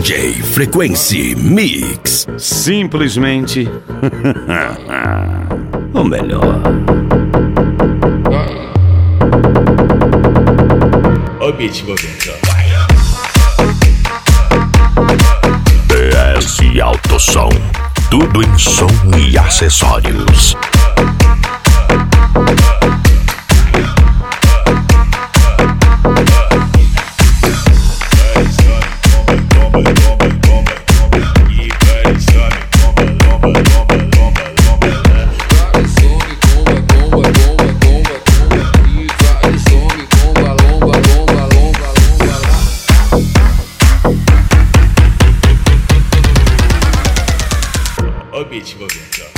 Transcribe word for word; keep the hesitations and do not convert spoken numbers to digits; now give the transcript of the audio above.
J Frequency Mix. Simplesmente o melhor. Olha o beat movendo, ó. P S Autosom. Tudo em som e acessórios.